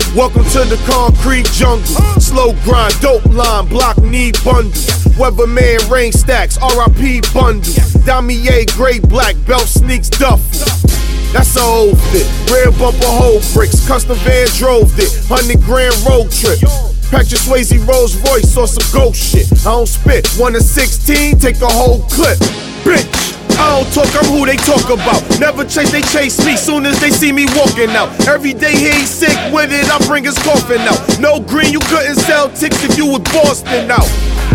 Welcome to the concrete jungle. Slow grind, dope line, block need bundles. Weatherman rain stacks, RIP bundles. Damier gray black belt sneaks duffel. That's a old fit. Rear bumper hole bricks. Custom van drove it. 100 grand road trip. Pack your Swayze Rolls Royce or some ghost shit. I don't spit. 1 to 16, take a whole clip. Bitch. I don't talk, I'm who they talk about. Never chase, they chase me soon as they see me walking out. Every day he's sick with it, I bring his coffin out. No green, you couldn't sell ticks if you was Boston out.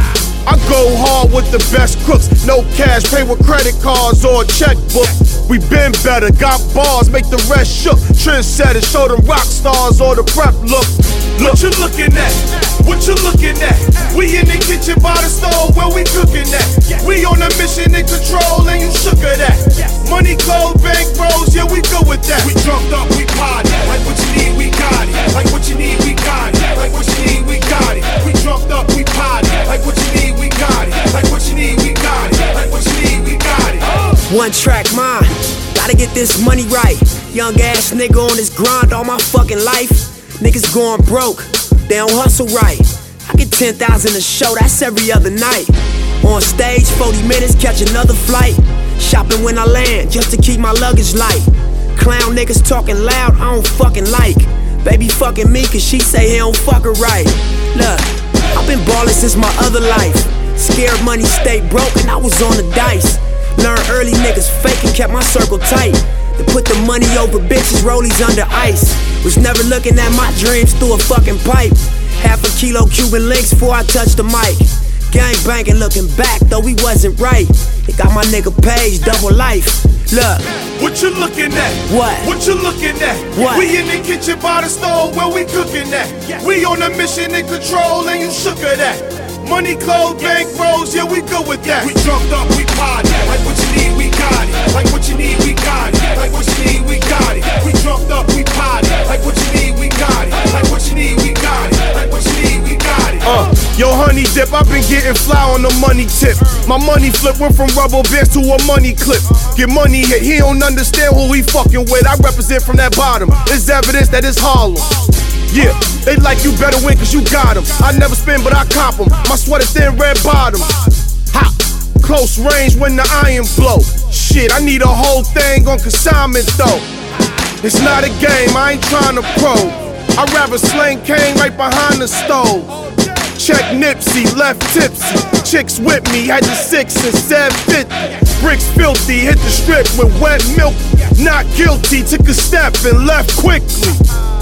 I go hard with the best crooks. No cash, pay with credit cards or a checkbook. We been better, got bars, make the rest shook. Trendsetters, show them rock stars or the prep look. What you looking at? What you looking at? We in the kitchen by the stove where we cooking at. We on a mission in control and you shook of that. Money, clothes, bank rolls, yeah we good with that. We drunk up, we party. Like what you need, we got it. Like what you need, we got it. Like what you need, we got it. We drunk up, we party. Like what you need, we got it. Like what you need, we got it. Like what you need, we got it. One track mind, gotta get this money right. Young ass nigga on this grind all my fucking life. Niggas going broke, they don't hustle right. I get 10,000 a show, that's every other night. On stage, 40 minutes, catch another flight. Shopping when I land, just to keep my luggage light. Clown niggas talking loud, I don't fucking like. Baby fucking me cause she say he don't fuck her right. Look, I've been ballin' since my other life. Scared money stay broke and I was on the dice. Learned early niggas fake and kept my circle tight. To put the money over bitches, rollies under ice. Was never looking at my dreams through a fucking pipe. Half a kilo Cuban links before I touched the mic. Gang banging looking back, though we wasn't right. It got my nigga Page, double life. Look. What you looking at? What? What you looking at? What? We in the kitchen by the stove where we cooking at. We on a mission in control and you shook of that. Money, clothes, bank rolls, yeah we good with that. We drunk up, we party. Like what you need, we got it. Like what you need, we got it. Like what you need, we got it. We drunk up, we party. Like what you need, we got it. Like what you need, we got it. Like what you need, we got it. Yo honey dip, I've been getting fly on the money tip. My money flip went from rubber bands to a money clip. Get money hit, he don't understand who he fucking with. I represent from that bottom, it's evidence that it's Harlem. Yeah, they like you better win cause you got 'em. I never spin but I cop 'em. My sweater thin red bottoms. Hot, close range when the iron blow. Shit, I need a whole thing on consignment though. It's not a game, I ain't trying to pro. I'd rather sling cane right behind the stove. Check Nipsey, left tipsy. Chicks with me, had the 6 and 750. Bricks filthy, hit the strip with wet milk. Not guilty, took a step and left quickly.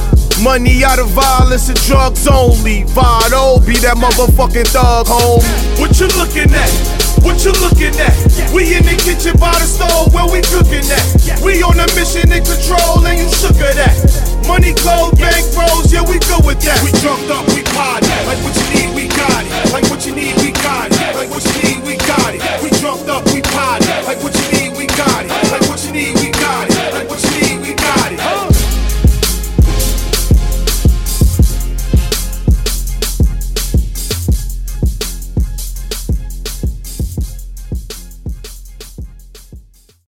Money out of violence and drugs only. Vado, be that motherfucking thug, home. What you looking at? What you looking at? We in the kitchen by the stove where we cooking at. We on a mission in control and you shook of that.